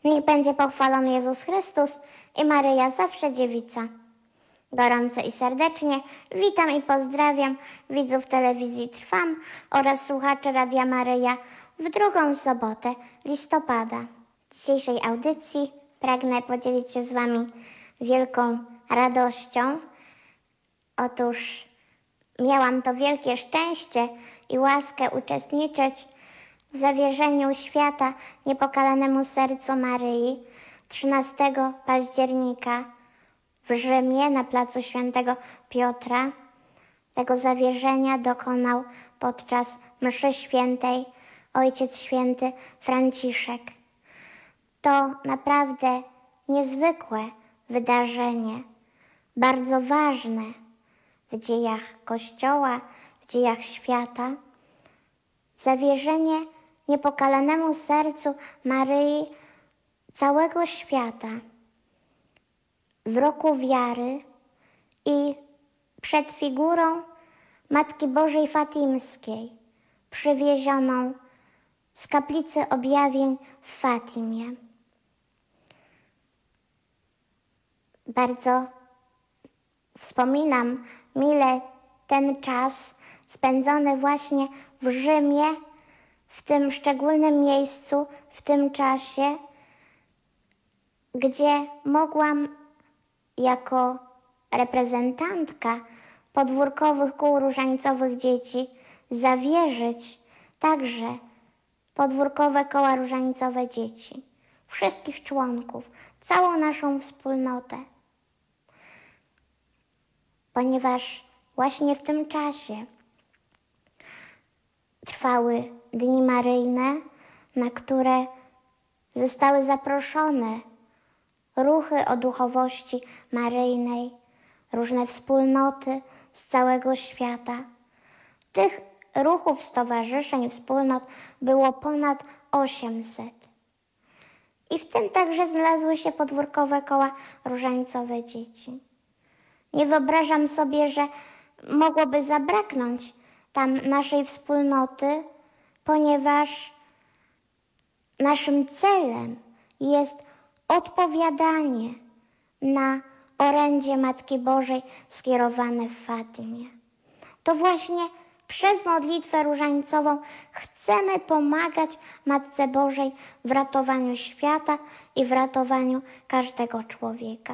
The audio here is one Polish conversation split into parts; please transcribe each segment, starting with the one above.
Niech będzie pochwalony Jezus Chrystus i Maryja zawsze dziewica. Gorąco i serdecznie witam i pozdrawiam widzów telewizji Trwam oraz słuchaczy Radia Maryja w drugą sobotę listopada. W dzisiejszej audycji pragnę podzielić się z Wami wielką radością. Otóż miałam to wielkie szczęście i łaskę uczestniczyć w zawierzeniu świata niepokalanemu sercu Maryi 13 października w Rzymie na placu Świętego Piotra. Tego zawierzenia dokonał podczas mszy świętej Ojciec Święty Franciszek. To naprawdę niezwykłe wydarzenie, bardzo ważne w dziejach Kościoła, w dziejach świata. Zawierzenie niepokalanemu sercu Maryi całego świata w roku wiary i przed figurą Matki Bożej Fatimskiej, przywiezioną z kaplicy objawień w Fatimie. Bardzo wspominam mile ten czas spędzony właśnie w Rzymie, w tym szczególnym miejscu, w tym czasie, gdzie mogłam jako reprezentantka podwórkowych kół różańcowych dzieci zawierzyć także podwórkowe koła różańcowe dzieci, wszystkich członków, całą naszą wspólnotę. Ponieważ właśnie w tym czasie trwały Dni Maryjne, na które zostały zaproszone ruchy o duchowości maryjnej, różne wspólnoty z całego świata. Tych ruchów, stowarzyszeń, wspólnot było ponad 800. I w tym także znalazły się podwórkowe koła różańcowe dzieci. Nie wyobrażam sobie, że mogłoby zabraknąć tam naszej wspólnoty, ponieważ naszym celem jest odpowiadanie na orędzie Matki Bożej skierowane w Fatimie. To właśnie przez modlitwę różańcową chcemy pomagać Matce Bożej w ratowaniu świata i w ratowaniu każdego człowieka.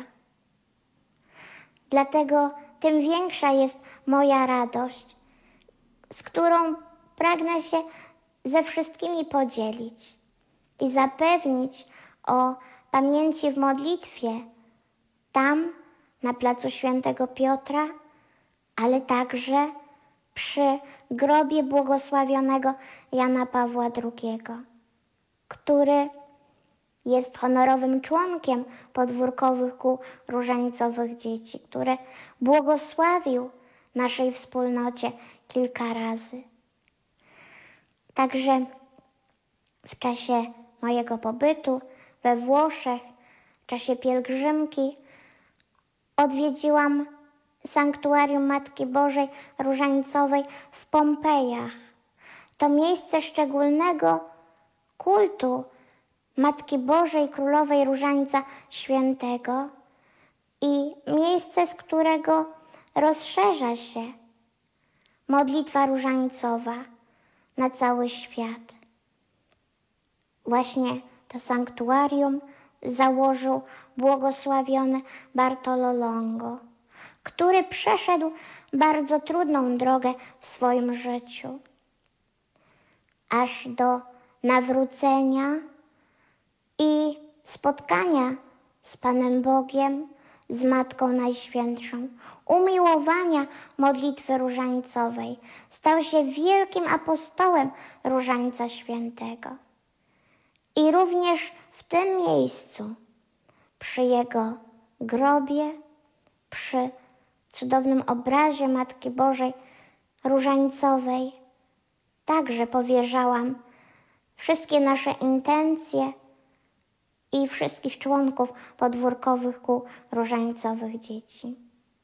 Dlatego tym większa jest moja radość, z którą pragnę się ze wszystkimi podzielić i zapewnić o pamięci w modlitwie tam, na placu Świętego Piotra, ale także przy grobie błogosławionego Jana Pawła II, który jest honorowym członkiem podwórkowych kół różańcowych dzieci, który błogosławił naszej wspólnocie kilka razy. Także w czasie mojego pobytu we Włoszech, w czasie pielgrzymki, odwiedziłam sanktuarium Matki Bożej Różańcowej w Pompejach. To miejsce szczególnego kultu Matki Bożej Królowej Różańca Świętego i miejsce, z którego rozszerza się modlitwa różańcowa na cały świat. Właśnie to sanktuarium założył błogosławiony Bartolo Longo, który przeszedł bardzo trudną drogę w swoim życiu, aż do nawrócenia i spotkania z Panem Bogiem, z Matką Najświętszą, umiłowania modlitwy różańcowej. Stał się wielkim apostołem Różańca Świętego. I również w tym miejscu, przy jego grobie, przy cudownym obrazie Matki Bożej Różańcowej, także powierzałam wszystkie nasze intencje i wszystkich członków podwórkowych kół różańcowych dzieci.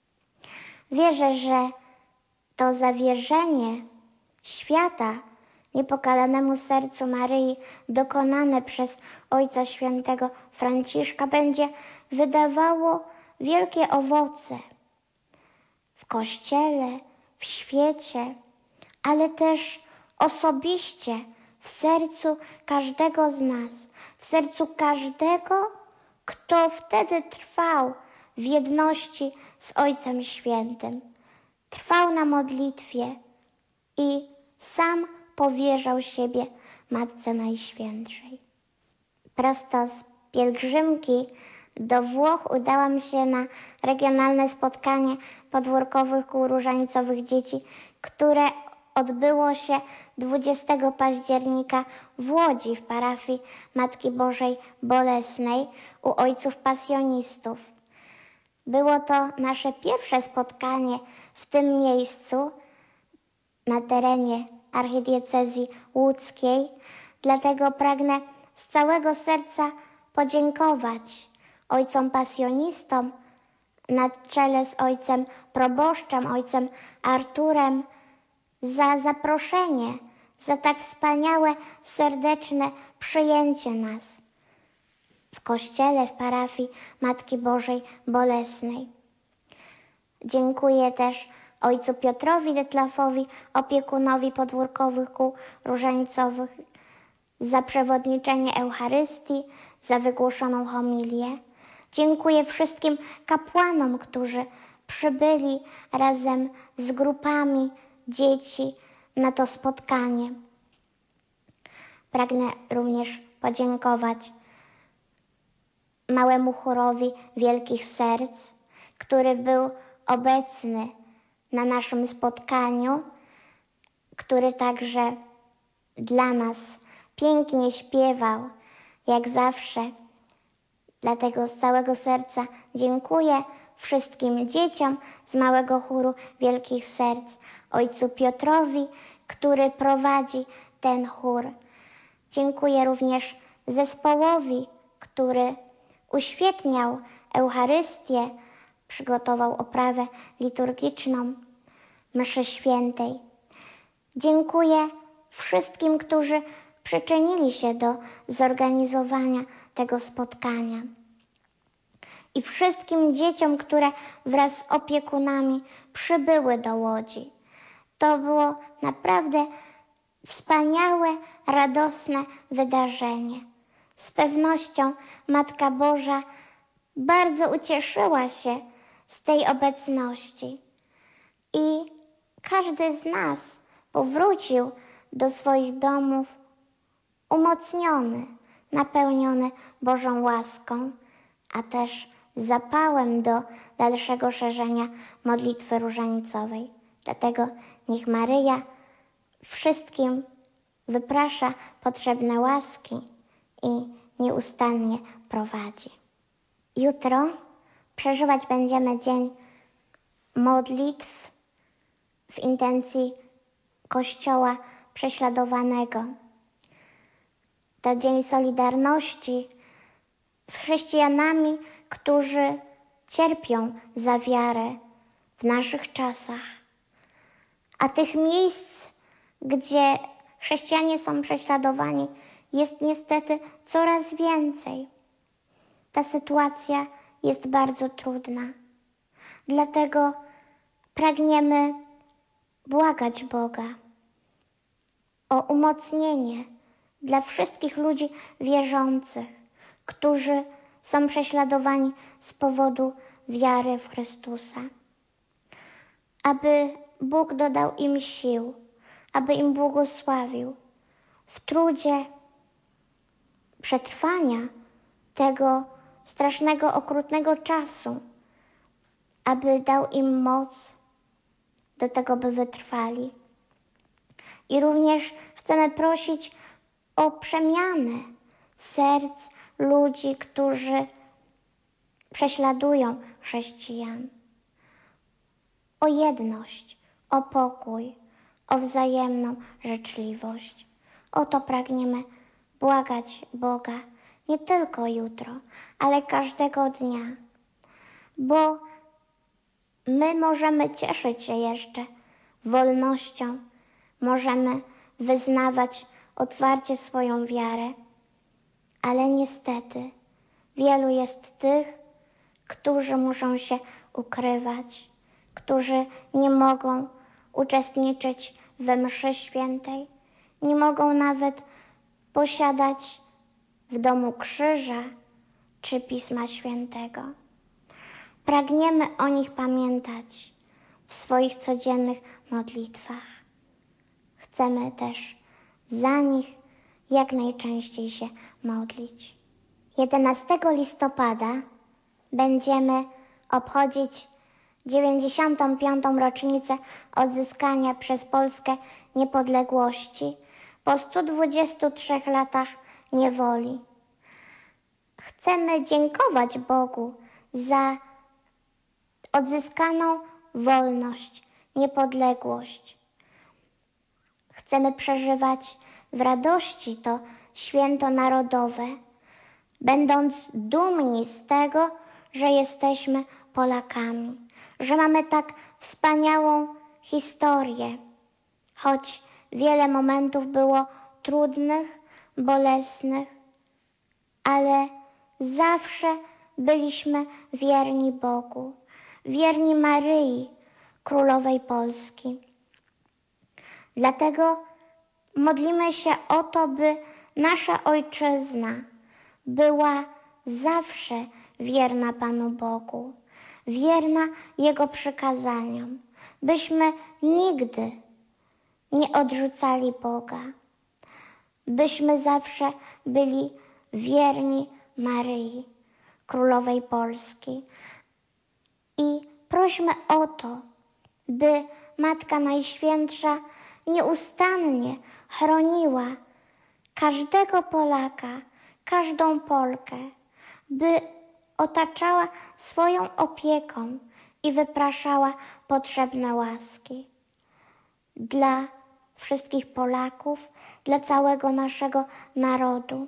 Wierzę, że to zawierzenie świata niepokalanemu sercu Maryi dokonane przez Ojca Świętego Franciszka będzie wydawało wielkie owoce w Kościele, w świecie, ale też osobiście w sercu każdego z nas, w sercu każdego, kto wtedy trwał w jedności z Ojcem Świętym, trwał na modlitwie i sam powierzał siebie Matce Najświętszej. Prosto z pielgrzymki do Włoch udałam się na regionalne spotkanie podwórkowych kół różańcowych dzieci, które odbyło się 20 października w Łodzi w parafii Matki Bożej Bolesnej u ojców pasjonistów. Było to nasze pierwsze spotkanie w tym miejscu na terenie archidiecezji łódzkiej, dlatego pragnę z całego serca podziękować ojcom pasjonistom na czele z ojcem proboszczem, ojcem Arturem, za zaproszenie, za tak wspaniałe, serdeczne przyjęcie nas w kościele, w parafii Matki Bożej Bolesnej. Dziękuję też ojcu Piotrowi Detlafowi, opiekunowi podwórkowych kół różańcowych, za przewodniczenie Eucharystii, za wygłoszoną homilię. Dziękuję wszystkim kapłanom, którzy przybyli razem z grupami dzieci na to spotkanie. Pragnę również podziękować małemu chórowi Wielkich Serc, który był obecny na naszym spotkaniu, który także dla nas pięknie śpiewał, jak zawsze. Dlatego z całego serca dziękuję wszystkim dzieciom z małego chóru Wielkich Serc, ojcu Piotrowi, który prowadzi ten chór. Dziękuję również zespołowi, który uświetniał Eucharystię, przygotował oprawę liturgiczną mszy świętej. Dziękuję wszystkim, którzy przyczynili się do zorganizowania tego spotkania. I wszystkim dzieciom, które wraz z opiekunami przybyły do Łodzi. To było naprawdę wspaniałe, radosne wydarzenie. Z pewnością Matka Boża bardzo ucieszyła się z tej obecności. I każdy z nas powrócił do swoich domów umocniony, napełniony Bożą łaską, a też zapałem do dalszego szerzenia modlitwy różańcowej. Dlatego niech Maryja wszystkim wyprasza potrzebne łaski i nieustannie prowadzi. Jutro przeżywać będziemy dzień modlitw w intencji Kościoła prześladowanego. To dzień solidarności z chrześcijanami, którzy cierpią za wiarę w naszych czasach. A tych miejsc, gdzie chrześcijanie są prześladowani, jest niestety coraz więcej. Ta sytuacja jest bardzo trudna. Dlatego pragniemy błagać Boga o umocnienie dla wszystkich ludzi wierzących, którzy są prześladowani z powodu wiary w Chrystusa. Aby Bóg dodał im sił, aby im błogosławił w trudzie przetrwania tego strasznego, okrutnego czasu, aby dał im moc do tego, by wytrwali. I również chcemy prosić o przemianę serc ludzi, którzy prześladują chrześcijan. O jedność, o pokój, o wzajemną życzliwość. O to pragniemy błagać Boga nie tylko jutro, ale każdego dnia. Bo my możemy cieszyć się jeszcze wolnością, możemy wyznawać otwarcie swoją wiarę. Ale niestety wielu jest tych, którzy muszą się ukrywać, którzy nie mogą uczestniczyć we mszy świętej, nie mogą nawet posiadać w domu krzyża czy Pisma Świętego. Pragniemy o nich pamiętać w swoich codziennych modlitwach. Chcemy też za nich jak najczęściej się modlić. 11 listopada będziemy obchodzić 95. rocznicę odzyskania przez Polskę niepodległości po 123 latach niewoli. Chcemy dziękować Bogu za odzyskaną wolność, niepodległość. Chcemy przeżywać w radości to święto narodowe, będąc dumni z tego, że jesteśmy Polakami, że mamy tak wspaniałą historię, choć wiele momentów było trudnych, bolesnych, ale zawsze byliśmy wierni Bogu, wierni Maryi, Królowej Polski. Dlatego modlimy się o to, by nasza Ojczyzna była zawsze wierna Panu Bogu, wierna Jego przykazaniom, byśmy nigdy nie odrzucali Boga, byśmy zawsze byli wierni Maryi, Królowej Polski. I prośmy o to, by Matka Najświętsza nieustannie chroniła każdego Polaka, każdą Polkę, by otaczała swoją opieką i wypraszała potrzebne łaski dla wszystkich Polaków, dla całego naszego narodu.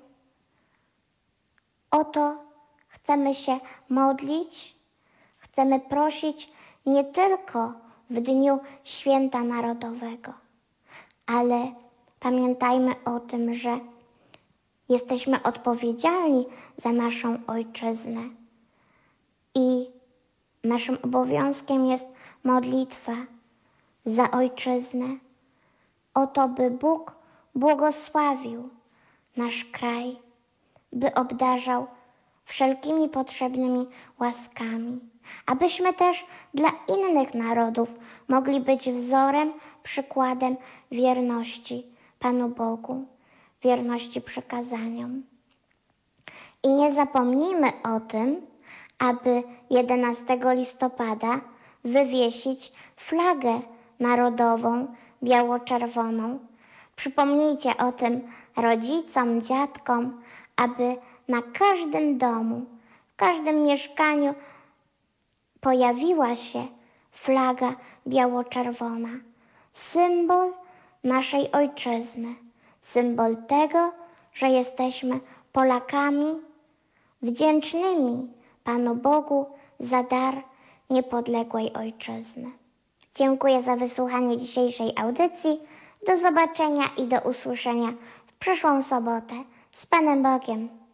O to chcemy się modlić, chcemy prosić nie tylko w dniu Święta Narodowego, ale pamiętajmy o tym, że jesteśmy odpowiedzialni za naszą Ojczyznę i naszym obowiązkiem jest modlitwa za Ojczyznę, o to, by Bóg błogosławił nasz kraj, by obdarzał wszelkimi potrzebnymi łaskami, abyśmy też dla innych narodów mogli być wzorem, przykładem wierności Panu Bogu, wierności przykazaniom. I nie zapomnijmy o tym, aby 11 listopada wywiesić flagę narodową biało-czerwoną. Przypomnijcie o tym rodzicom, dziadkom, aby na każdym domu, w każdym mieszkaniu pojawiła się flaga biało-czerwona. Symbol naszej Ojczyzny, symbol tego, że jesteśmy Polakami wdzięcznymi Panu Bogu za dar niepodległej Ojczyzny. Dziękuję za wysłuchanie dzisiejszej audycji. Do zobaczenia i do usłyszenia w przyszłą sobotę. Z Panem Bogiem.